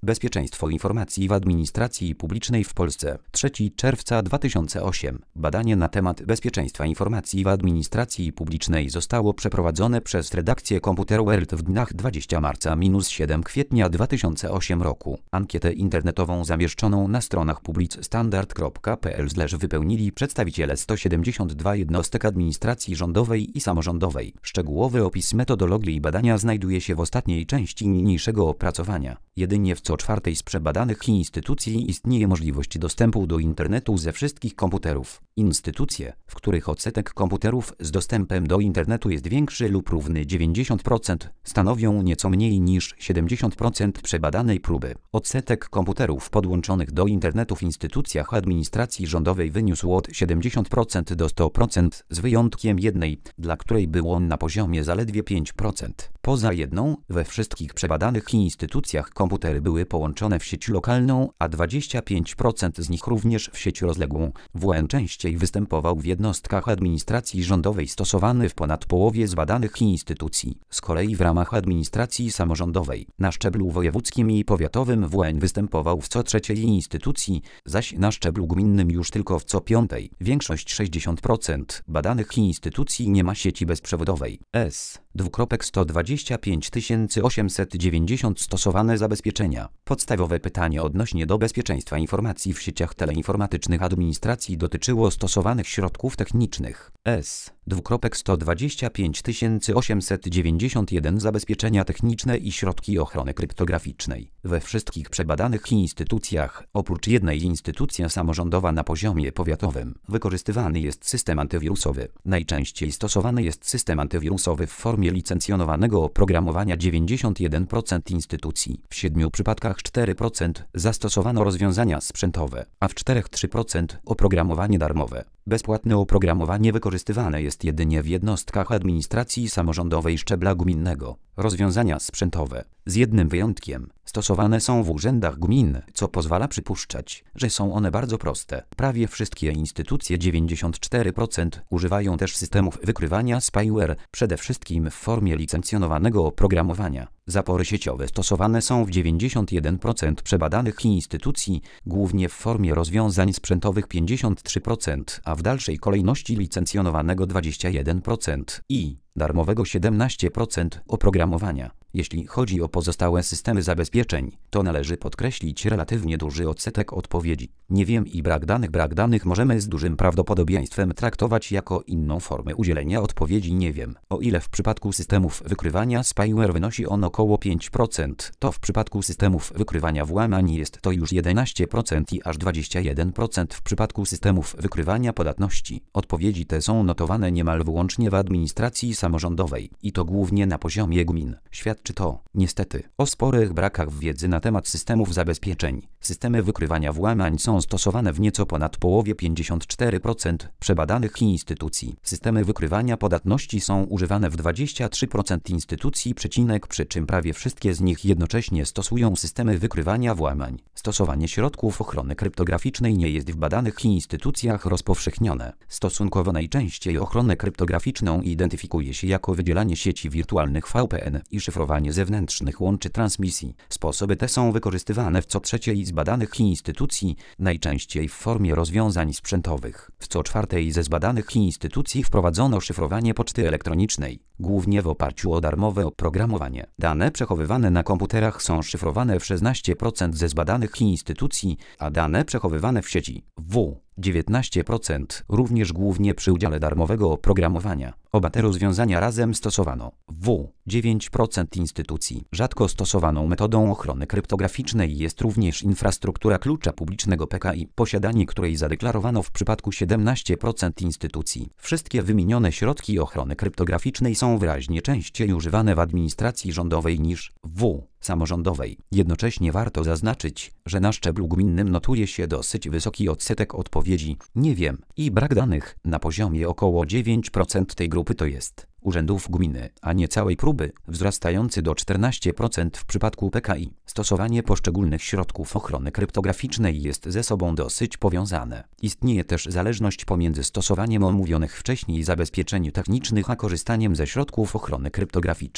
Bezpieczeństwo informacji w administracji publicznej w Polsce. 3 czerwca 2008. Badanie na temat bezpieczeństwa informacji w administracji publicznej zostało przeprowadzone przez redakcję Computer World w dniach 20 marca-7 kwietnia 2008 roku. Ankietę internetową zamieszczoną na stronach publicstandard.pl wypełnili przedstawiciele 172 jednostek administracji rządowej i samorządowej. Szczegółowy opis metodologii badania znajduje się w ostatniej części niniejszego opracowania. Jedynie w co czwartej z przebadanych instytucji istnieje możliwość dostępu do internetu ze wszystkich komputerów. Instytucje, w których odsetek komputerów z dostępem do internetu jest większy lub równy 90%, stanowią nieco mniej niż 70% przebadanej próby. Odsetek komputerów podłączonych do internetu w instytucjach administracji rządowej wyniósł od 70% do 100%, z wyjątkiem jednej, dla której był on na poziomie zaledwie 5%. Poza jedną, we wszystkich przebadanych instytucjach komputery były połączone w sieć lokalną, a 25% z nich również w sieć rozległą. WLAN częściej występował w jednostkach administracji rządowej stosowany w ponad połowie z badanych instytucji. Z kolei w ramach administracji samorządowej, na szczeblu wojewódzkim i powiatowym WLAN występował w co trzeciej instytucji, zaś na szczeblu gminnym już tylko w co piątej. Większość 60% badanych instytucji nie ma sieci bezprzewodowej. 125 890 stosowane zabezpieczenia. Podstawowe pytanie odnośnie do bezpieczeństwa informacji w sieciach teleinformatycznych administracji dotyczyło stosowanych środków technicznych. 125 891 zabezpieczenia techniczne i środki ochrony kryptograficznej. We wszystkich przebadanych instytucjach, oprócz jednej instytucja samorządowa na poziomie powiatowym, wykorzystywany jest system antywirusowy. Najczęściej stosowany jest system antywirusowy w formie licencjonowanego oprogramowania 91% instytucji. W 7 przypadkach 4% zastosowano rozwiązania sprzętowe, a w 4,3% oprogramowanie darmowe. Bezpłatne oprogramowanie wykorzystywane jest jedynie w jednostkach administracji samorządowej szczebla gminnego. Rozwiązania sprzętowe, z jednym wyjątkiem, stosowane są w urzędach gmin, co pozwala przypuszczać, że są one bardzo proste. Prawie wszystkie instytucje 94% używają też systemów wykrywania spyware, przede wszystkim w formie licencjonowanego oprogramowania. Zapory sieciowe stosowane są w 91% przebadanych instytucji, głównie w formie rozwiązań sprzętowych 53%, a w dalszej kolejności licencjonowanego 21% i darmowego 17% oprogramowania. Jeśli chodzi o pozostałe systemy zabezpieczeń, to należy podkreślić relatywnie duży odsetek odpowiedzi. Nie wiem i brak danych możemy z dużym prawdopodobieństwem traktować jako inną formę udzielenia odpowiedzi nie wiem. O ile w przypadku systemów wykrywania spyware wynosi on około 5%, to w przypadku systemów wykrywania włamań jest to już 11% i aż 21% w przypadku systemów wykrywania podatności. Odpowiedzi te są notowane niemal wyłącznie w administracji samorządowej i to głównie na poziomie gmin. Świadczy to, niestety, o sporych brakach wiedzy na temat systemów zabezpieczeń. Systemy wykrywania włamań są stosowane w nieco ponad połowie 54% przebadanych instytucji. Systemy wykrywania podatności są używane w 23% instytucji, przy czym prawie wszystkie z nich jednocześnie stosują systemy wykrywania włamań. Stosowanie środków ochrony kryptograficznej nie jest w badanych instytucjach rozpowszechnione. Stosunkowo najczęściej ochronę kryptograficzną identyfikuje się jako wydzielanie sieci wirtualnych VPN i szyfrowanie zewnętrznych łączy transmisji. Sposoby te są wykorzystywane w co trzeciej z badanych instytucji, najczęściej w formie rozwiązań sprzętowych. W co czwartej ze zbadanych instytucji wprowadzono szyfrowanie poczty elektronicznej, głównie w oparciu o darmowe oprogramowanie. Dane przechowywane na komputerach są szyfrowane w 16% ze zbadanych instytucji, a dane przechowywane w sieci 19%, również głównie przy udziale darmowego oprogramowania. Oba te rozwiązania razem stosowano w 9% instytucji. Rzadko stosowaną metodą ochrony kryptograficznej jest również infrastruktura klucza publicznego PKI, posiadanie której zadeklarowano w przypadku 17% instytucji. Wszystkie wymienione środki ochrony kryptograficznej są wyraźnie częściej używane w administracji rządowej niż w samorządowej. Jednocześnie warto zaznaczyć, że na szczeblu gminnym notuje się dosyć wysoki odsetek odpowiedzi nie wiem i brak danych na poziomie około 9% tej grupy to jest urzędów gminy, a nie całej próby, wzrastający do 14% w przypadku PKI. Stosowanie poszczególnych środków ochrony kryptograficznej jest ze sobą dosyć powiązane. Istnieje też zależność pomiędzy stosowaniem omówionych wcześniej zabezpieczeń technicznych a korzystaniem ze środków ochrony kryptograficznej.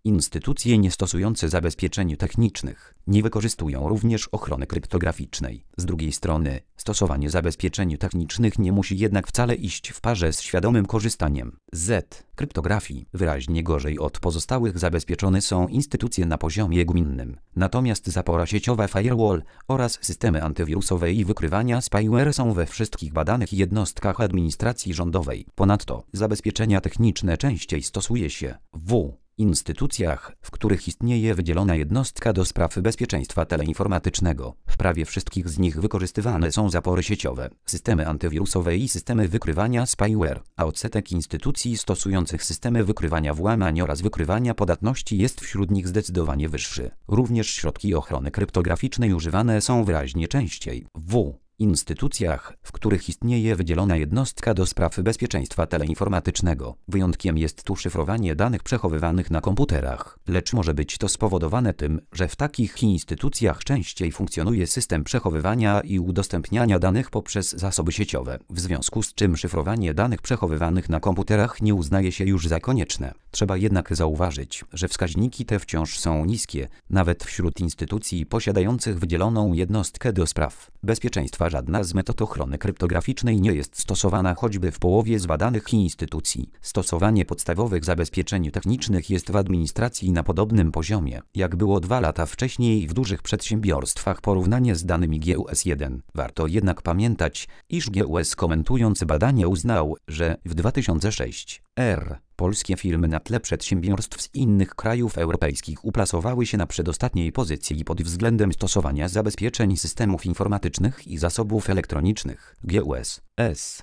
Instytucje niestosujące zabezpieczeń technicznych nie wykorzystują również ochrony kryptograficznej. Z drugiej strony, stosowanie zabezpieczeń technicznych nie musi jednak wcale iść w parze z świadomym korzystaniem z kryptografii. Wyraźnie gorzej od pozostałych zabezpieczone są instytucje na poziomie gminnym. Natomiast zapora sieciowa firewall oraz systemy antywirusowe i wykrywania spyware są we wszystkich badanych jednostkach administracji rządowej. Ponadto zabezpieczenia techniczne częściej stosuje się w instytucjach, w których istnieje wydzielona jednostka do spraw bezpieczeństwa teleinformatycznego. W prawie wszystkich z nich wykorzystywane są zapory sieciowe, systemy antywirusowe i systemy wykrywania spyware, a odsetek instytucji stosujących systemy wykrywania włamań oraz wykrywania podatności jest wśród nich zdecydowanie wyższy. Również środki ochrony kryptograficznej używane są wyraźnie częściej w instytucjach, w których istnieje wydzielona jednostka do spraw bezpieczeństwa teleinformatycznego. Wyjątkiem jest tu szyfrowanie danych przechowywanych na komputerach, lecz może być to spowodowane tym, że w takich instytucjach częściej funkcjonuje system przechowywania i udostępniania danych poprzez zasoby sieciowe, w związku z czym szyfrowanie danych przechowywanych na komputerach nie uznaje się już za konieczne. Trzeba jednak zauważyć, że wskaźniki te wciąż są niskie, nawet wśród instytucji posiadających wydzieloną jednostkę do spraw bezpieczeństwa. Żadna z metod ochrony kryptograficznej nie jest stosowana choćby w połowie z badanych instytucji. Stosowanie podstawowych zabezpieczeń technicznych jest w administracji na podobnym poziomie, jak było 2 lata wcześniej w dużych przedsiębiorstwach porównanie z danymi GUS-1. Warto jednak pamiętać, iż GUS komentując badanie uznał, że w 2006 r. polskie firmy na tle przedsiębiorstw z innych krajów europejskich uplasowały się na przedostatniej pozycji pod względem stosowania zabezpieczeń systemów informatycznych i zasobów elektronicznych. GUS S.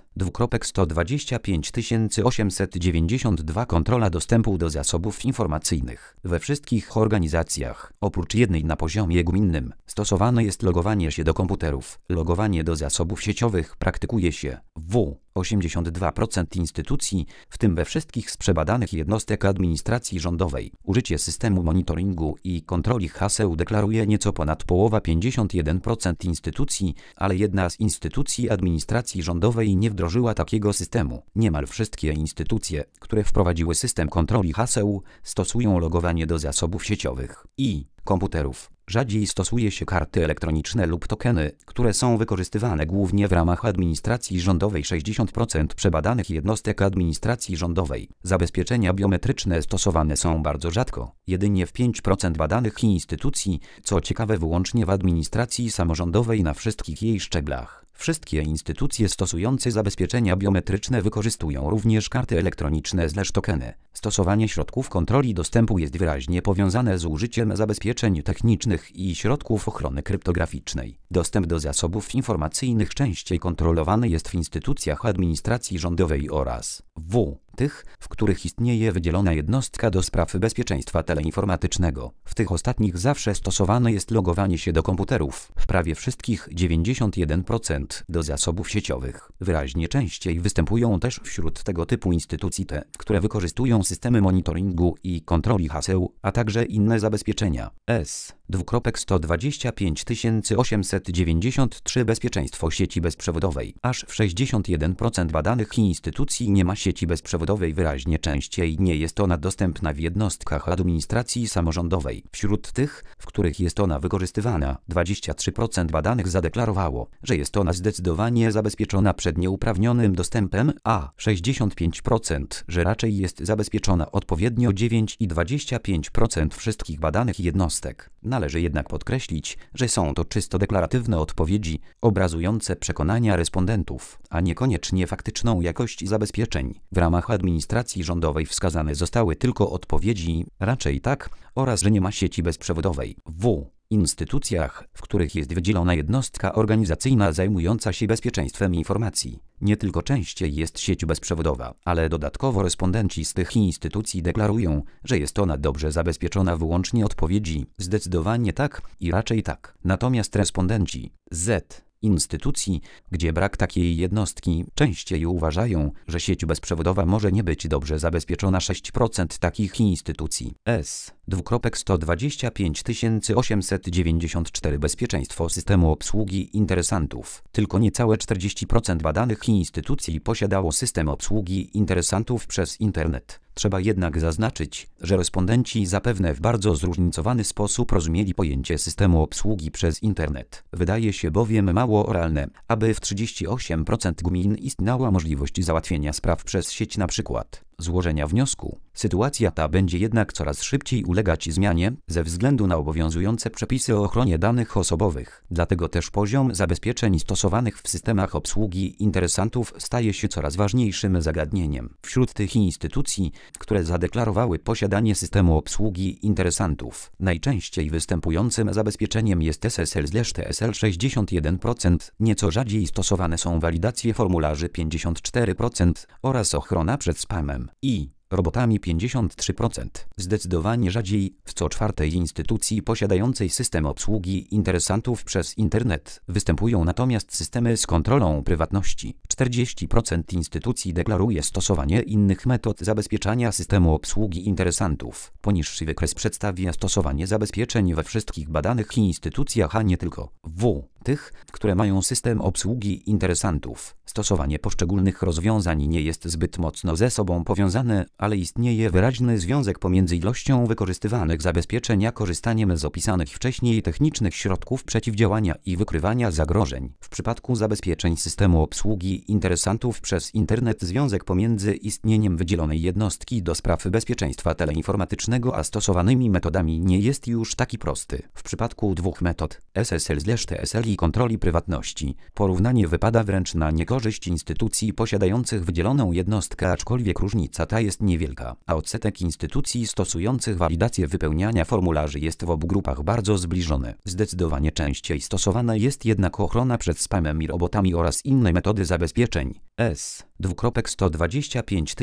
125892 Kontrola dostępu do zasobów informacyjnych. We wszystkich organizacjach, oprócz jednej na poziomie gminnym, stosowane jest logowanie się do komputerów. Logowanie do zasobów sieciowych praktykuje się w 82% instytucji, w tym we wszystkich z przebadanych jednostek administracji rządowej. Użycie systemu monitoringu i kontroli haseł deklaruje nieco ponad połowa 51% instytucji, ale jedna z instytucji administracji rządowej nie wdrożyła takiego systemu. Niemal wszystkie instytucje, które wprowadziły system kontroli haseł, stosują logowanie do zasobów sieciowych i komputerów. Rzadziej stosuje się karty elektroniczne lub tokeny, które są wykorzystywane głównie w ramach administracji rządowej. 60% przebadanych jednostek administracji rządowej. Zabezpieczenia biometryczne stosowane są bardzo rzadko, jedynie w 5% badanych instytucji, co ciekawe wyłącznie w administracji samorządowej na wszystkich jej szczeblach. Wszystkie instytucje stosujące zabezpieczenia biometryczne wykorzystują również karty elektroniczne/tokeny. Stosowanie środków kontroli dostępu jest wyraźnie powiązane z użyciem zabezpieczeń technicznych i środków ochrony kryptograficznej. Dostęp do zasobów informacyjnych częściej kontrolowany jest w instytucjach administracji rządowej oraz w tych, w których istnieje wydzielona jednostka do spraw bezpieczeństwa teleinformatycznego. W tych ostatnich zawsze stosowane jest logowanie się do komputerów, w prawie wszystkich 91% do zasobów sieciowych. Wyraźnie częściej występują też wśród tego typu instytucji te, które wykorzystują systemy monitoringu i kontroli haseł, a także inne zabezpieczenia. S. 1258 893 Bezpieczeństwo sieci bezprzewodowej. Aż w 61% badanych instytucji nie ma sieci bezprzewodowej. Wyraźnie częściej nie jest ona dostępna w jednostkach administracji samorządowej. Wśród tych, w których jest ona wykorzystywana, 23% badanych zadeklarowało, że jest ona zdecydowanie zabezpieczona przed nieuprawnionym dostępem, a 65%, że raczej jest zabezpieczona odpowiednio. 9 i 25% wszystkich badanych jednostek. Należy jednak podkreślić, że są to czysto deklaratywne odpowiedzi, obrazujące przekonania respondentów, a niekoniecznie faktyczną jakość zabezpieczeń. W ramach administracji rządowej wskazane zostały tylko odpowiedzi raczej tak oraz że nie ma sieci bezprzewodowej. W instytucjach, w których jest wydzielona jednostka organizacyjna zajmująca się bezpieczeństwem informacji, nie tylko częściej jest sieć bezprzewodowa, ale dodatkowo respondenci z tych instytucji deklarują, że jest ona dobrze zabezpieczona. Wyłącznie odpowiedzi zdecydowanie tak i raczej tak. Natomiast respondenci z instytucji, gdzie brak takiej jednostki, częściej uważają, że sieć bezprzewodowa może nie być dobrze zabezpieczona. 6% takich instytucji. S. 125 894 Bezpieczeństwo systemu obsługi interesantów. Tylko niecałe 40% badanych instytucji posiadało system obsługi interesantów przez internet. Trzeba jednak zaznaczyć, że respondenci zapewne w bardzo zróżnicowany sposób rozumieli pojęcie systemu obsługi przez internet. Wydaje się bowiem mało realne, aby w 38% gmin istniała możliwość załatwienia spraw przez sieć, np. złożenia wniosku. Sytuacja ta będzie jednak coraz szybciej ulegać zmianie ze względu na obowiązujące przepisy o ochronie danych osobowych. Dlatego też poziom zabezpieczeń stosowanych w systemach obsługi interesantów staje się coraz ważniejszym zagadnieniem. Wśród tych instytucji, które zadeklarowały posiadanie systemu obsługi interesantów, najczęściej występującym zabezpieczeniem jest SSL/TSL 61%, nieco rzadziej stosowane są walidacje formularzy 54% oraz ochrona przed spamem i robotami 53%. Zdecydowanie rzadziej w co czwartej instytucji posiadającej system obsługi interesantów przez internet występują natomiast systemy z kontrolą prywatności. 40% instytucji deklaruje stosowanie innych metod zabezpieczania systemu obsługi interesantów. Poniższy wykres przedstawia stosowanie zabezpieczeń we wszystkich badanych instytucjach, a nie tylko w tych, które mają system obsługi interesantów. Stosowanie poszczególnych rozwiązań nie jest zbyt mocno ze sobą powiązane, ale istnieje wyraźny związek pomiędzy ilością wykorzystywanych zabezpieczeń a korzystaniem z opisanych wcześniej technicznych środków przeciwdziałania i wykrywania zagrożeń. W przypadku zabezpieczeń systemu obsługi interesantów przez internet związek pomiędzy istnieniem wydzielonej jednostki do spraw bezpieczeństwa teleinformatycznego a stosowanymi metodami nie jest już taki prosty. W przypadku dwóch metod, SSL/TSL i kontroli prywatności, porównanie wypada wręcz na niekorzyść instytucji posiadających wydzieloną jednostkę, aczkolwiek różnica ta jest niewielka, a odsetek instytucji stosujących walidację wypełniania formularzy jest w obu grupach bardzo zbliżony. Zdecydowanie częściej stosowana jest jednak ochrona przed spamem i robotami oraz inne metody zabezpieczeń. S.125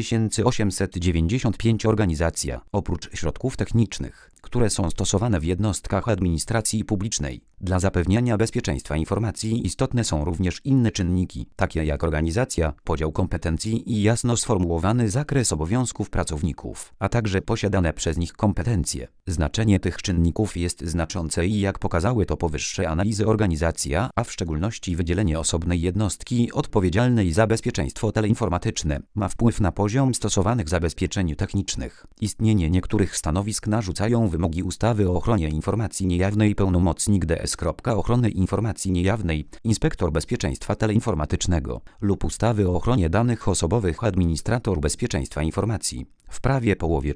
895 Organizacja. Oprócz środków technicznych, które są stosowane w jednostkach administracji publicznej, dla zapewniania bezpieczeństwa informacji istotne są również inne czynniki, takie jak organizacja, podział kompetencji i jasno sformułowany zakres obowiązków pracowników, a także posiadane przez nich kompetencje. Znaczenie tych czynników jest znaczące i jak pokazały to powyższe analizy, organizacja, a w szczególności wydzielenie osobnej jednostki odpowiedzialnej za bezpieczeństwo teleinformatyczne, ma wpływ na poziom stosowanych zabezpieczeń technicznych. Istnienie niektórych stanowisk narzucają wymogi ustawy o ochronie informacji niejawnej. Pełnomocnik DS. Ochrony informacji niejawnej, inspektor bezpieczeństwa teleinformatycznego lub ustawy o ochronie danych osobowych, administrator bezpieczeństwa informacji. W prawie połowie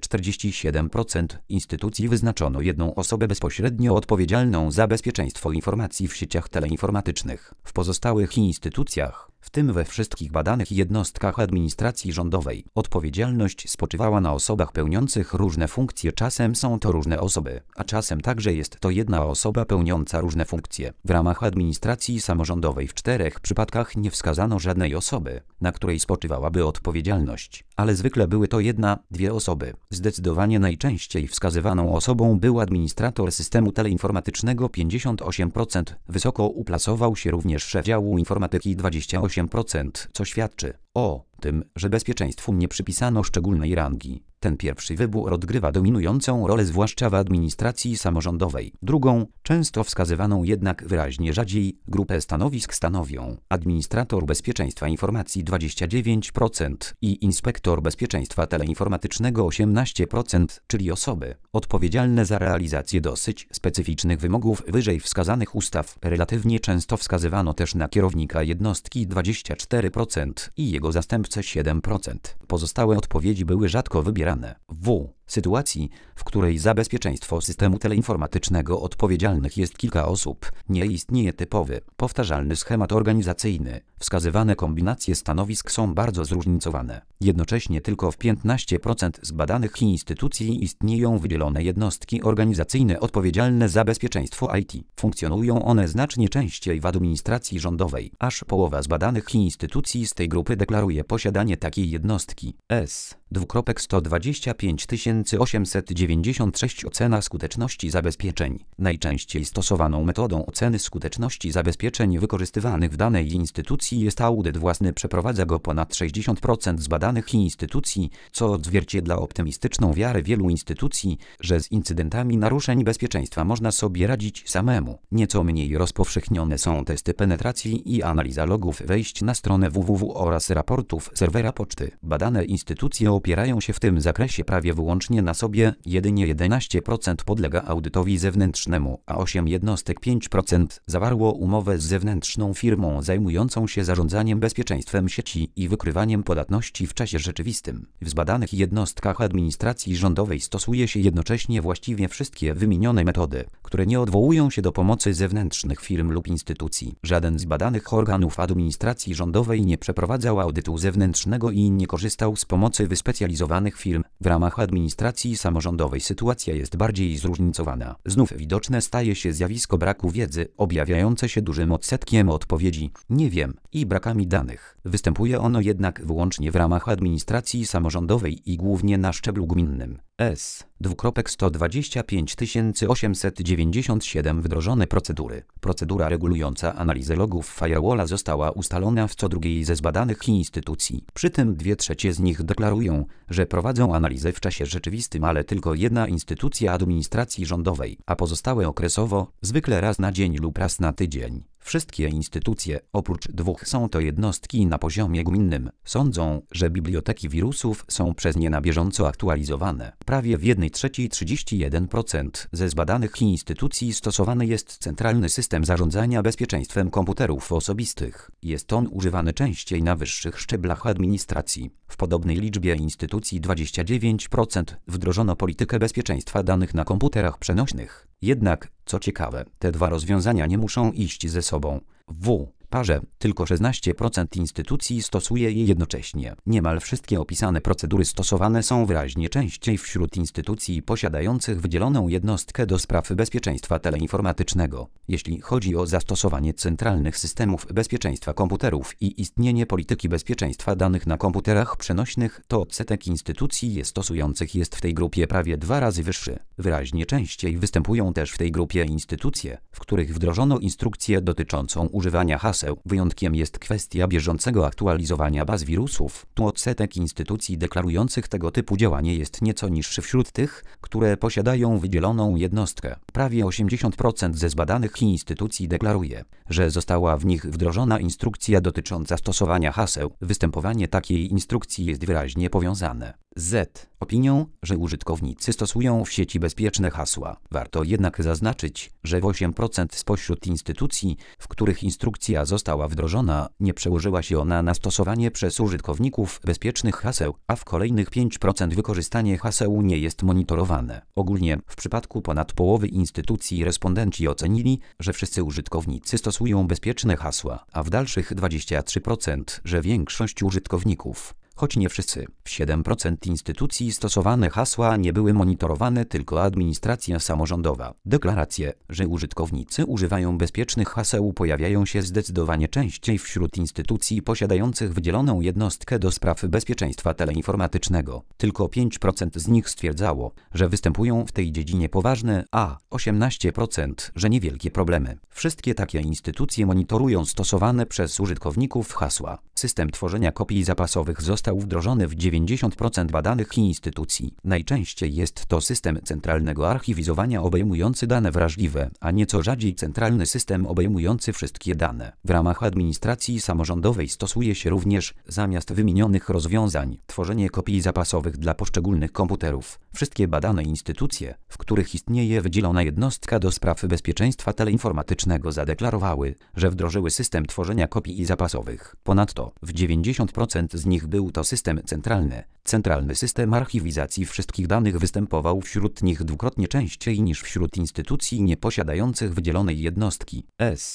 47% instytucji wyznaczono jedną osobę bezpośrednio odpowiedzialną za bezpieczeństwo informacji w sieciach teleinformatycznych. W pozostałych instytucjach, w tym we wszystkich badanych jednostkach administracji rządowej, odpowiedzialność spoczywała na osobach pełniących różne funkcje. Czasem są to różne osoby, a czasem także jest to jedna osoba pełniąca różne funkcje. W ramach administracji samorządowej w 4 przypadkach nie wskazano żadnej osoby, na której spoczywałaby odpowiedzialność, ale zwykle były to 1-2 osoby. Zdecydowanie najczęściej wskazywaną osobą był administrator systemu teleinformatycznego 58%. Wysoko uplasował się również szef działu informatyki 28%, co świadczy o tym, że bezpieczeństwu nie przypisano szczególnej rangi. Ten pierwszy wybór odgrywa dominującą rolę zwłaszcza w administracji samorządowej. Drugą, często wskazywaną jednak wyraźnie rzadziej, grupę stanowisk stanowią administrator bezpieczeństwa informacji 29% i inspektor bezpieczeństwa teleinformatycznego 18%, czyli osoby odpowiedzialne za realizację dosyć specyficznych wymogów wyżej wskazanych ustaw. Relatywnie często wskazywano też na kierownika jednostki 24% i jego zastępcę 7%. Pozostałe odpowiedzi były rzadko wybierane. W sytuacji, w której za bezpieczeństwo systemu teleinformatycznego odpowiedzialnych jest kilka osób, nie istnieje typowy, powtarzalny schemat organizacyjny. Wskazywane kombinacje stanowisk są bardzo zróżnicowane. Jednocześnie tylko w 15% z badanych instytucji istnieją wydzielone jednostki organizacyjne odpowiedzialne za bezpieczeństwo IT. Funkcjonują one znacznie częściej w administracji rządowej. Aż połowa z badanych instytucji z tej grupy deklaruje posiadanie takiej jednostki. S.125 896 Ocena skuteczności zabezpieczeń. Najczęściej stosowaną metodą oceny skuteczności zabezpieczeń wykorzystywanych w danej instytucji jest audyt własny. Przeprowadza go ponad 60% zbadanych instytucji, co odzwierciedla optymistyczną wiarę wielu instytucji, że z incydentami naruszeń bezpieczeństwa można sobie radzić samemu. Nieco mniej rozpowszechnione są testy penetracji i analiza logów wejść na stronę www oraz raportów serwera poczty. Badane instytucje opierają się w tym zakresie prawie wyłącznie na sobie, jedynie 11% podlega audytowi zewnętrznemu, a 8,5% zawarło umowę z zewnętrzną firmą zajmującą się zarządzaniem bezpieczeństwem sieci i wykrywaniem podatności w czasie rzeczywistym. W zbadanych jednostkach administracji rządowej stosuje się jednocześnie właściwie wszystkie wymienione metody, które nie odwołują się do pomocy zewnętrznych firm lub instytucji. Żaden z badanych organów administracji rządowej nie przeprowadzał audytu zewnętrznego i nie korzystał z pomocy wyspecjalizowanych firm. W ramach administracji samorządowej sytuacja jest bardziej zróżnicowana. Znów widoczne staje się zjawisko braku wiedzy, objawiające się dużym odsetkiem odpowiedzi "nie wiem" i brakami danych. Występuje ono jednak wyłącznie w ramach administracji samorządowej i głównie na szczeblu gminnym. S.125 897 Wdrożone procedury. Procedura regulująca analizę logów firewalla została ustalona w co drugiej ze zbadanych instytucji. Przy tym 2/3 z nich deklarują, że prowadzą analizę w czasie rzeczywistym, ale tylko jedna instytucja administracji rządowej, a pozostałe okresowo, zwykle raz na dzień lub raz na tydzień. Wszystkie instytucje, oprócz 2 są to jednostki na poziomie gminnym, sądzą, że biblioteki wirusów są przez nie na bieżąco aktualizowane. Prawie w 1/3 31% ze zbadanych instytucji stosowany jest centralny system zarządzania bezpieczeństwem komputerów osobistych. Jest on używany częściej na wyższych szczeblach administracji. W podobnej liczbie instytucji 29% wdrożono politykę bezpieczeństwa danych na komputerach przenośnych. Jednak, co ciekawe, te dwa rozwiązania nie muszą iść ze sobą. W parze tylko 16% instytucji stosuje je jednocześnie. Niemal wszystkie opisane procedury stosowane są wyraźnie częściej wśród instytucji posiadających wydzieloną jednostkę do spraw bezpieczeństwa teleinformatycznego. Jeśli chodzi o zastosowanie centralnych systemów bezpieczeństwa komputerów i istnienie polityki bezpieczeństwa danych na komputerach przenośnych, to odsetek instytucji je stosujących jest w tej grupie prawie 2 razy wyższy. Wyraźnie częściej występują też w tej grupie instytucje, w których wdrożono instrukcję dotyczącą używania haseł. Wyjątkiem jest kwestia bieżącego aktualizowania baz wirusów. Tu odsetek instytucji deklarujących tego typu działanie jest nieco niższy wśród tych, które posiadają wydzieloną jednostkę. Prawie 80% ze zbadanych instytucji deklaruje, że została w nich wdrożona instrukcja dotycząca stosowania haseł. Występowanie takiej instrukcji jest wyraźnie powiązane z opinią, że użytkownicy stosują w sieci bezpieczne hasła. Warto jednak zaznaczyć, że w 8% spośród instytucji, w których instrukcja została wdrożona, nie przełożyła się ona na stosowanie przez użytkowników bezpiecznych haseł, a w kolejnych 5% wykorzystanie haseł nie jest monitorowane. Ogólnie, w przypadku ponad połowy instytucji respondenci ocenili, że wszyscy użytkownicy stosują bezpieczne hasła, a w dalszych 23%, że większość użytkowników. Choć nie wszyscy. W 7% instytucji stosowane hasła nie były monitorowane, tylko administracja samorządowa. Deklaracje, że użytkownicy używają bezpiecznych haseł, pojawiają się zdecydowanie częściej wśród instytucji posiadających wydzieloną jednostkę do spraw bezpieczeństwa teleinformatycznego. Tylko 5% z nich stwierdzało, że występują w tej dziedzinie poważne, a 18%, że niewielkie problemy. Wszystkie takie instytucje monitorują stosowane przez użytkowników hasła. System tworzenia kopii zapasowych został wdrożony w 90% badanych instytucji. Najczęściej jest to system centralnego archiwizowania obejmujący dane wrażliwe, a nieco rzadziej centralny system obejmujący wszystkie dane. W ramach administracji samorządowej stosuje się również, zamiast wymienionych rozwiązań, tworzenie kopii zapasowych dla poszczególnych komputerów. Wszystkie badane instytucje, w których istnieje wydzielona jednostka do spraw bezpieczeństwa teleinformatycznego, zadeklarowały, że wdrożyły system tworzenia kopii zapasowych. Ponadto w 90% z nich był to system centralny. Centralny system archiwizacji wszystkich danych występował wśród nich dwukrotnie częściej niż wśród instytucji nieposiadających wydzielonej jednostki.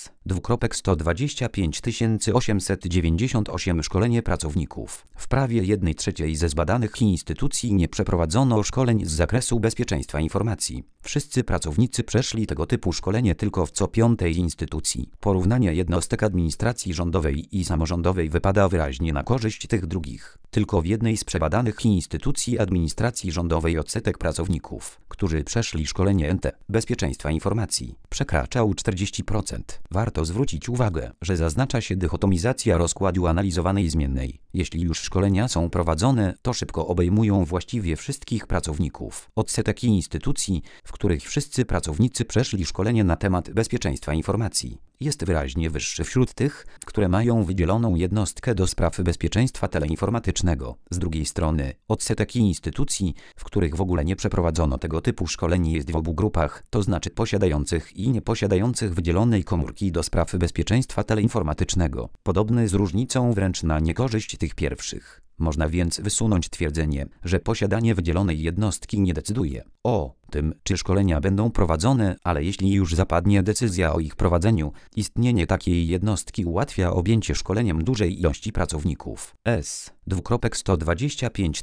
S.125 898 Szkolenie pracowników. W prawie 1/3 ze zbadanych instytucji nie przeprowadzono szkoleń z zakresu bezpieczeństwa informacji. Wszyscy pracownicy przeszli tego typu szkolenie tylko w co 5. instytucji. Porównanie jednostek administracji rządowej i samorządowej wypada wyraźnie na korzyść tych drugich. Tylko w jednej z przebadanych przebadanych instytucji administracji rządowej odsetek pracowników, którzy przeszli szkolenie NT Bezpieczeństwa Informacji, przekraczał 40%. Warto zwrócić uwagę, że zaznacza się dychotomizacja rozkładu analizowanej zmiennej. Jeśli już szkolenia są prowadzone, to szybko obejmują właściwie wszystkich pracowników. Odsetek instytucji, w których wszyscy pracownicy przeszli szkolenie na temat bezpieczeństwa informacji, jest wyraźnie wyższy wśród tych, które mają wydzieloną jednostkę do spraw bezpieczeństwa teleinformatycznego. Z drugiej strony, odsetek instytucji, w których w ogóle nie przeprowadzono tego typu szkoleń, jest w obu grupach, to znaczy posiadających i nieposiadających wydzielonej komórki do spraw bezpieczeństwa teleinformatycznego, podobny z różnicą wręcz na niekorzyść tych pierwszych. Można więc wysunąć twierdzenie, że posiadanie wydzielonej jednostki nie decyduje o tym, czy szkolenia będą prowadzone, ale jeśli już zapadnie decyzja o ich prowadzeniu, istnienie takiej jednostki ułatwia objęcie szkoleniem dużej ilości pracowników. 125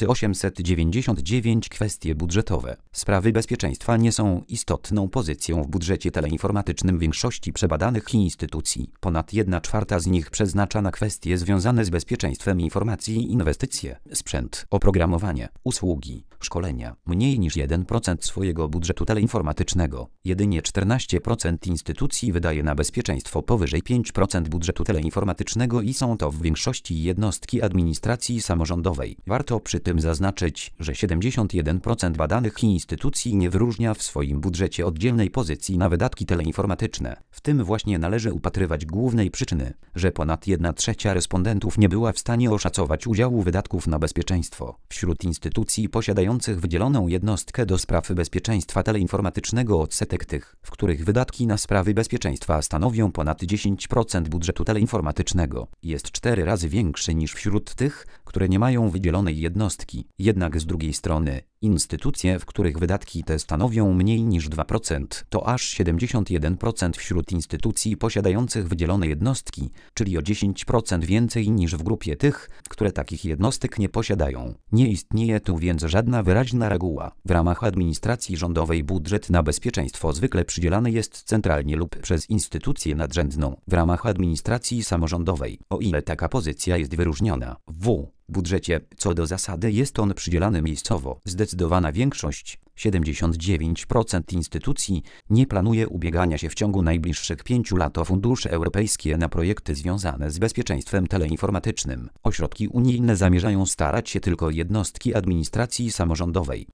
899 Kwestie budżetowe. Sprawy bezpieczeństwa nie są istotną pozycją w budżecie teleinformatycznym większości przebadanych instytucji. Ponad 1/4 z nich przeznacza na kwestie związane z bezpieczeństwem informacji i inwestycje, sprzęt, oprogramowanie, usługi, szkolenia. Mniej niż 1% swojego budżetu teleinformatycznego. Jedynie 14% instytucji wydaje na bezpieczeństwo powyżej 5% budżetu teleinformatycznego i są to w większości jednostki administracji samorządowej. Warto przy tym zaznaczyć, że 71% badanych instytucji nie wyróżnia w swoim budżecie oddzielnej pozycji na wydatki teleinformatyczne. W tym właśnie należy upatrywać głównej przyczyny, że ponad 1/3 respondentów nie była w stanie oszacować udziału wydatków na bezpieczeństwo. Wśród instytucji posiadających wydzieloną jednostkę do spraw bezpieczeństwa teleinformatycznego odsetek tych, w których wydatki na sprawy bezpieczeństwa stanowią ponad 10% budżetu teleinformatycznego, jest 4 razy większy niż wśród tych, które nie mają wydzielonej jednostki. Jednak z drugiej strony, instytucje, w których wydatki te stanowią mniej niż 2%, to aż 71% wśród instytucji posiadających wydzielone jednostki, czyli o 10% więcej niż w grupie tych, które takich jednostek nie posiadają. Nie istnieje tu więc żadna wyraźna reguła. W ramach administracji rządowej budżet na bezpieczeństwo zwykle przydzielany jest centralnie lub przez instytucję nadrzędną. W ramach administracji samorządowej, o ile taka pozycja jest wyróżniona, w budżecie, co do zasady jest on przydzielany miejscowo. Zdecydowana większość, 79% instytucji, nie planuje ubiegania się w ciągu najbliższych 5 lat o fundusze europejskie na projekty związane z bezpieczeństwem teleinformatycznym. O środki unijne zamierzają starać się tylko jednostki administracji samorządowej.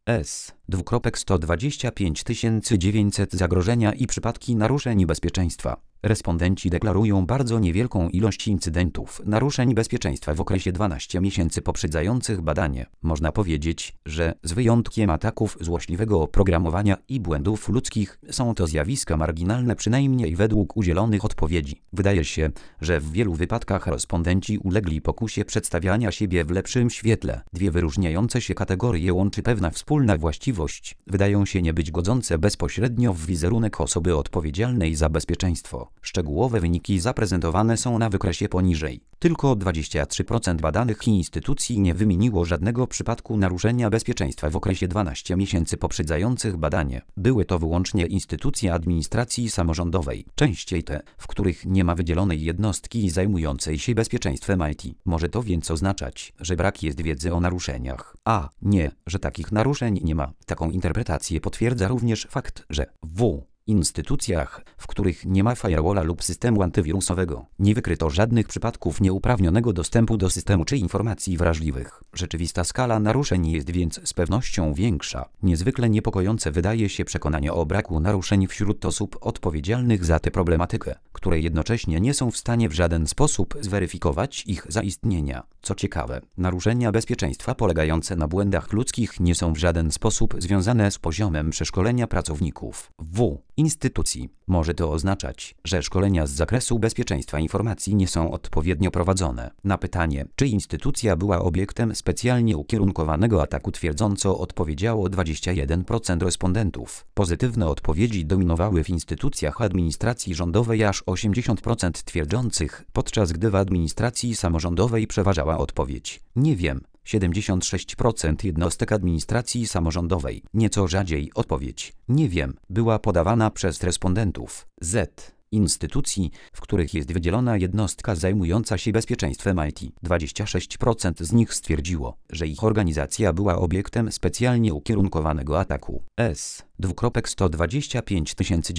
125 900 zagrożenia i przypadki naruszeń bezpieczeństwa. Respondenci deklarują bardzo niewielką ilość incydentów naruszeń bezpieczeństwa w okresie 12 miesięcy poprzedzających badanie. Można powiedzieć, że z wyjątkiem ataków złośliwego oprogramowania i błędów ludzkich są to zjawiska marginalne, przynajmniej według udzielonych odpowiedzi. Wydaje się, że w wielu wypadkach respondenci ulegli pokusie przedstawiania siebie w lepszym świetle. Dwie wyróżniające się kategorie łączy pewna wspólna właściwość. Wydają się nie być godzące bezpośrednio w wizerunek osoby odpowiedzialnej za bezpieczeństwo. Szczegółowe wyniki zaprezentowane są na wykresie poniżej. Tylko 23% badanych instytucji nie wymieniło żadnego przypadku naruszenia bezpieczeństwa w okresie 12 miesięcy poprzedzających badanie. Były to wyłącznie instytucje administracji samorządowej, częściej te, w których nie ma wydzielonej jednostki zajmującej się bezpieczeństwem IT. Może to więc oznaczać, że brak jest wiedzy o naruszeniach, a nie, że takich naruszeń nie ma. Taką interpretację potwierdza również fakt, że w instytucjach, w których nie ma firewalla lub systemu antywirusowego, nie wykryto żadnych przypadków nieuprawnionego dostępu do systemu czy informacji wrażliwych. Rzeczywista skala naruszeń jest więc z pewnością większa. Niezwykle niepokojące wydaje się przekonanie o braku naruszeń wśród osób odpowiedzialnych za tę problematykę, które jednocześnie nie są w stanie w żaden sposób zweryfikować ich zaistnienia. Co ciekawe, naruszenia bezpieczeństwa polegające na błędach ludzkich nie są w żaden sposób związane z poziomem przeszkolenia pracowników instytucji. Może to oznaczać, że szkolenia z zakresu bezpieczeństwa informacji nie są odpowiednio prowadzone. Na pytanie, czy instytucja była obiektem specjalnie ukierunkowanego ataku, twierdząco odpowiedziało 21% respondentów. Pozytywne odpowiedzi dominowały w instytucjach administracji rządowej, aż 80% twierdzących, podczas gdy w administracji samorządowej przeważała odpowiedź: nie wiem. 76% jednostek administracji samorządowej. Nieco rzadziej odpowiedź: nie wiem, była podawana przez respondentów. instytucji, w których jest wydzielona jednostka zajmująca się bezpieczeństwem IT. 26% z nich stwierdziło, że ich organizacja była obiektem specjalnie ukierunkowanego ataku. S.125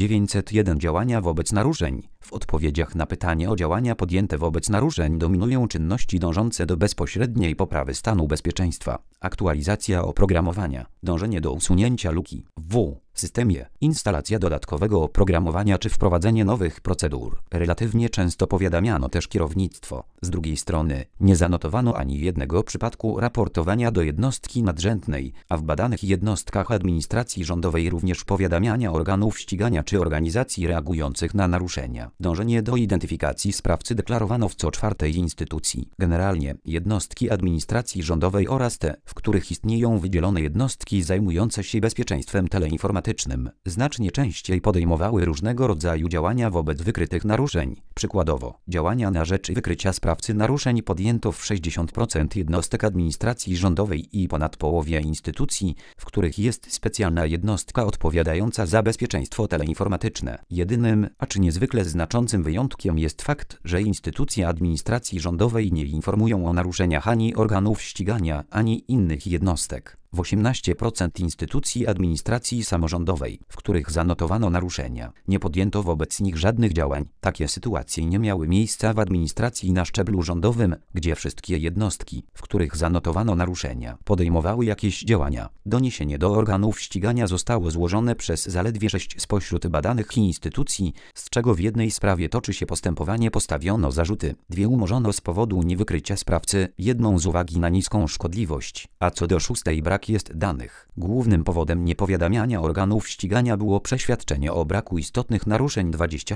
901 działania wobec naruszeń. W odpowiedziach na pytanie o działania podjęte wobec naruszeń dominują czynności dążące do bezpośredniej poprawy stanu bezpieczeństwa, aktualizacja oprogramowania, dążenie do usunięcia luki w systemie, instalacja dodatkowego oprogramowania czy wprowadzenie nowych procedur. Relatywnie często powiadamiano też kierownictwo. Z drugiej strony, nie zanotowano ani jednego przypadku raportowania do jednostki nadrzędnej, a w badanych jednostkach administracji rządowej również powiadamiania organów ścigania czy organizacji reagujących na naruszenia. Dążenie do identyfikacji sprawcy deklarowano w co czwartej instytucji. Generalnie, jednostki administracji rządowej oraz te, w których istnieją wydzielone jednostki zajmujące się bezpieczeństwem teleinformatycznym, znacznie częściej podejmowały różnego rodzaju działania wobec wykrytych naruszeń. Przykładowo, działania na rzecz wykrycia sprawcy naruszeń podjęto w 60% jednostek administracji rządowej i ponad połowie instytucji, w których jest specjalna jednostka odpowiadająca za bezpieczeństwo teleinformatyczne. Jedynym, acz niezwykle znaczącym wyjątkiem jest fakt, że instytucje administracji rządowej nie informują o naruszeniach ani organów ścigania, ani innych jednostek. W 18% instytucji administracji samorządowej, w których zanotowano naruszenia, nie podjęto wobec nich żadnych działań. Takie sytuacje nie miały miejsca w administracji na szczeblu rządowym, gdzie wszystkie jednostki, w których zanotowano naruszenia, podejmowały jakieś działania. Doniesienie do organów ścigania zostało złożone przez zaledwie 6 spośród badanych instytucji, z czego w jednej sprawie toczy się postępowanie, postawiono zarzuty, 2 umorzono z powodu niewykrycia sprawcy, 1 z uwagi na niską szkodliwość, a co do 6 brak jest danych. Głównym powodem niepowiadamiania organów ścigania było przeświadczenie o braku istotnych naruszeń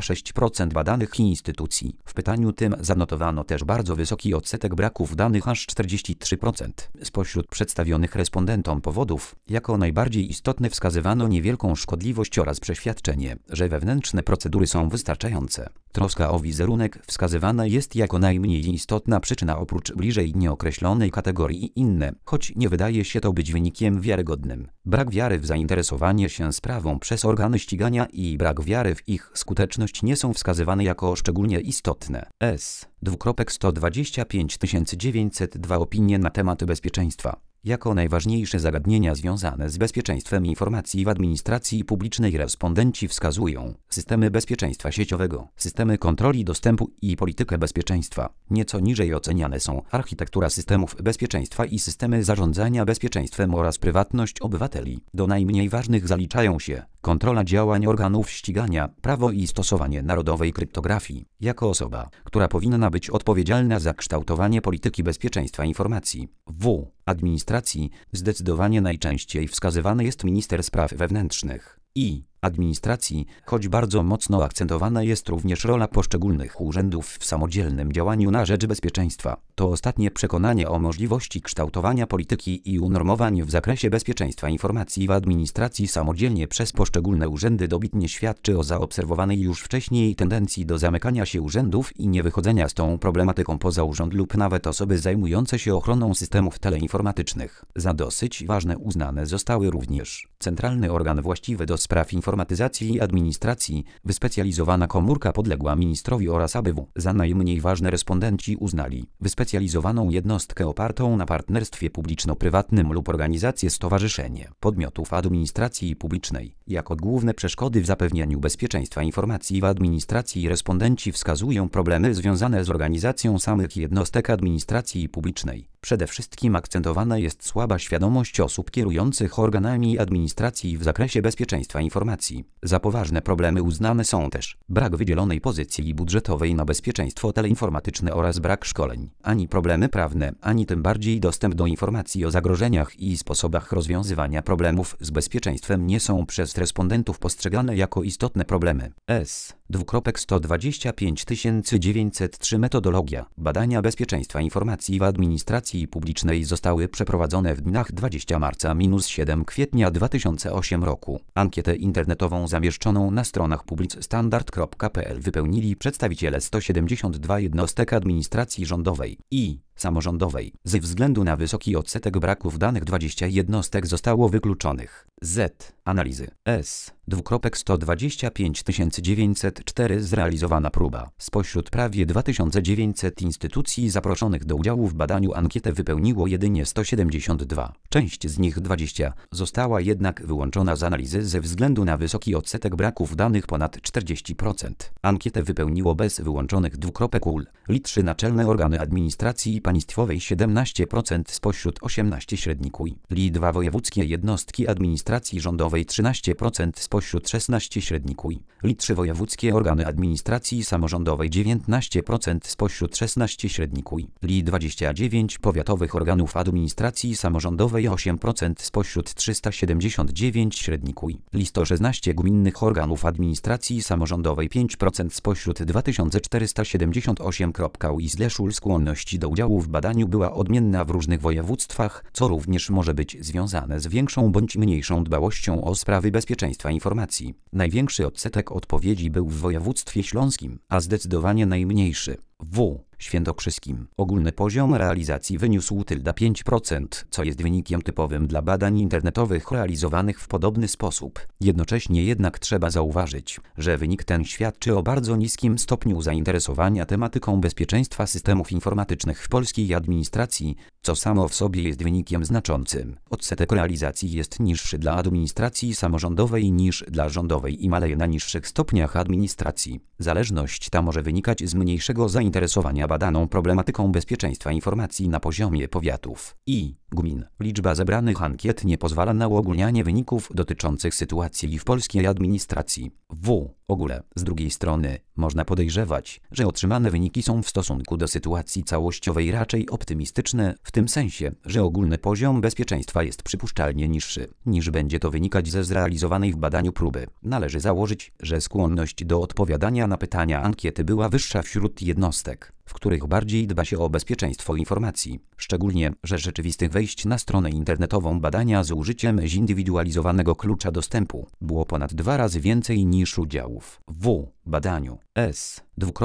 26% badanych instytucji. W pytaniu tym zanotowano też bardzo wysoki odsetek braków danych, aż 43%. Spośród przedstawionych respondentom powodów, jako najbardziej istotne wskazywano niewielką szkodliwość oraz przeświadczenie, że wewnętrzne procedury są wystarczające. Troska o wizerunek wskazywana jest jako najmniej istotna przyczyna oprócz bliżej nieokreślonej kategorii inne, choć nie wydaje się to być wynikiem wiarygodnym. Brak wiary w zainteresowanie się sprawą przez organy ścigania i brak wiary w ich skuteczność nie są wskazywane jako szczególnie istotne. S.125 902 Opinie na temat bezpieczeństwa. Jako najważniejsze zagadnienia związane z bezpieczeństwem informacji w administracji publicznej respondenci wskazują systemy bezpieczeństwa sieciowego, systemy kontroli dostępu i politykę bezpieczeństwa. Nieco niżej oceniane są architektura systemów bezpieczeństwa i systemy zarządzania bezpieczeństwem oraz prywatność obywateli. Do najmniej ważnych zaliczają się kontrola działań organów ścigania, prawo i stosowanie narodowej kryptografii. Jako osoba, która powinna być odpowiedzialna za kształtowanie polityki bezpieczeństwa informacji w administracji, zdecydowanie najczęściej wskazywany jest minister spraw wewnętrznych i administracji, choć bardzo mocno akcentowana jest również rola poszczególnych urzędów w samodzielnym działaniu na rzecz bezpieczeństwa. To ostatnie przekonanie o możliwości kształtowania polityki i unormowań w zakresie bezpieczeństwa informacji w administracji samodzielnie przez poszczególne urzędy dobitnie świadczy o zaobserwowanej już wcześniej tendencji do zamykania się urzędów i niewychodzenia z tą problematyką poza urząd lub nawet osoby zajmujące się ochroną systemów teleinformatycznych. Za dosyć ważne uznane zostały również centralny organ właściwy do spraw informatyzacji i administracji, wyspecjalizowana komórka podległa ministrowi oraz ABW. Za najmniej ważne respondenci uznali wyspecjalizowaną jednostkę opartą na partnerstwie publiczno-prywatnym lub organizację stowarzyszenie podmiotów administracji publicznej. Jako główne przeszkody w zapewnieniu bezpieczeństwa informacji w administracji respondenci wskazują problemy związane z organizacją samych jednostek administracji publicznej. Przede wszystkim akcentowana jest słaba świadomość osób kierujących organami administracji w zakresie bezpieczeństwa informacji. Za poważne problemy uznane są też brak wydzielonej pozycji budżetowej na bezpieczeństwo teleinformatyczne oraz brak szkoleń. Ani problemy prawne, ani tym bardziej dostęp do informacji o zagrożeniach i sposobach rozwiązywania problemów z bezpieczeństwem nie są przez respondentów postrzegane jako istotne problemy. S.125 903 Metodologia badania bezpieczeństwa informacji w administracji publicznej zostały przeprowadzone w dniach 20 marca-7 kwietnia 2008 roku. Ankietę internetową zamieszczoną na stronach publicstandard.pl wypełnili przedstawiciele 172 jednostek administracji rządowej i samorządowej. Ze względu na wysoki odsetek braków danych 20 jednostek zostało wykluczonych. Z. Analizy. S. 125 904 zrealizowana próba. Spośród prawie 2900 instytucji zaproszonych do udziału w badaniu ankietę wypełniło jedynie 172. Część z nich 20 została jednak wyłączona z analizy ze względu na wysoki odsetek braków danych ponad 40%. Ankietę wypełniło bez wyłączonych UL. Litrzy naczelne organy administracji państwowej 17% spośród 18 średnik UI. Li2 wojewódzkie jednostki administracji rządowej 13% spośród 16 średnik UI. Li3 wojewódzkie organy administracji samorządowej 19% spośród 16 średnik UI. Li29 powiatowych organów administracji samorządowej 8% spośród 379 średnik UI. Li116 gminnych organów administracji samorządowej 5% spośród 2478. UI/UL skłonność do udziału w badaniu była odmienna w różnych województwach, co również może być związane z większą bądź mniejszą dbałością o sprawy bezpieczeństwa informacji. Największy odsetek odpowiedzi był w województwie śląskim, a zdecydowanie najmniejszy w świętokrzyskim. Ogólny poziom realizacji wyniósł 5%, co jest wynikiem typowym dla badań internetowych realizowanych w podobny sposób. Jednocześnie jednak trzeba zauważyć, że wynik ten świadczy o bardzo niskim stopniu zainteresowania tematyką bezpieczeństwa systemów informatycznych w polskiej administracji, co samo w sobie jest wynikiem znaczącym. Odsetek realizacji jest niższy dla administracji samorządowej niż dla rządowej i maleje na niższych stopniach administracji. Zależność ta może wynikać z mniejszego zainteresowania badaną problematyką bezpieczeństwa informacji na poziomie powiatów i gmin. Liczba zebranych ankiet nie pozwala na uogólnianie wyników dotyczących sytuacji w polskiej administracji. W ogóle, z drugiej strony, można podejrzewać, że otrzymane wyniki są w stosunku do sytuacji całościowej raczej optymistyczne, w tym sensie, że ogólny poziom bezpieczeństwa jest przypuszczalnie niższy, niż będzie to wynikać ze zrealizowanej w badaniu próby. Należy założyć, że skłonność do odpowiadania na pytania ankiety była wyższa wśród jednostek, w których bardziej dba się o bezpieczeństwo informacji, szczególnie, że rzeczywistych wejść na stronę internetową badania z użyciem zindywidualizowanego klucza dostępu było ponad 2 razy więcej niż udziałów w badaniu. S.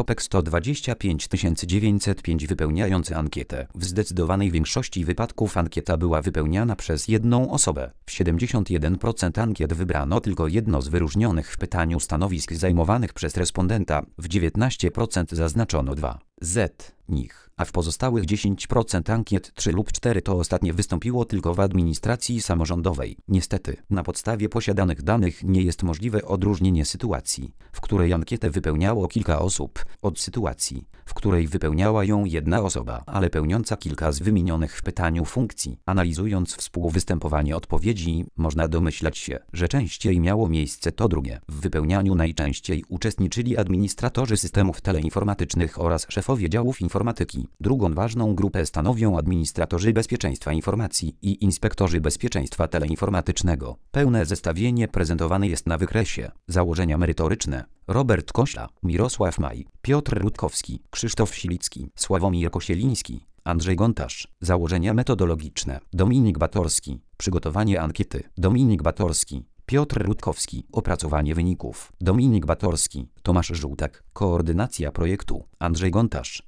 125 905 wypełniający ankietę. W zdecydowanej większości wypadków ankieta była wypełniana przez jedną osobę. W 71% ankiet wybrano tylko jedno z wyróżnionych w pytaniu stanowisk zajmowanych przez respondenta, w 19% zaznaczono 2 z nich, a w pozostałych 10% ankiet 3 lub 4 to ostatnie wystąpiło tylko w administracji samorządowej. Niestety, na podstawie posiadanych danych nie jest możliwe odróżnienie sytuacji, w której ankietę wypełniało kilka osób, od sytuacji, w której wypełniała ją jedna osoba, ale pełniąca kilka z wymienionych w pytaniu funkcji. Analizując współwystępowanie odpowiedzi, można domyślać się, że częściej miało miejsce to drugie. W wypełnianiu najczęściej uczestniczyli administratorzy systemów teleinformatycznych oraz szefowie działów informatyki. Drugą ważną grupę stanowią administratorzy bezpieczeństwa informacji i inspektorzy bezpieczeństwa teleinformatycznego. Pełne zestawienie prezentowane jest na wykresie. Założenia merytoryczne. Robert Kośla, Mirosław Maj, Piotr Rutkowski, Krzysztof Silicki, Sławomir Kosieliński, Andrzej Gontarz. Założenia metodologiczne. Dominik Batorski. Przygotowanie ankiety. Dominik Batorski. Piotr Rutkowski. Opracowanie wyników. Dominik Batorski. Tomasz Żółtek. Koordynacja projektu. Andrzej Gontarz.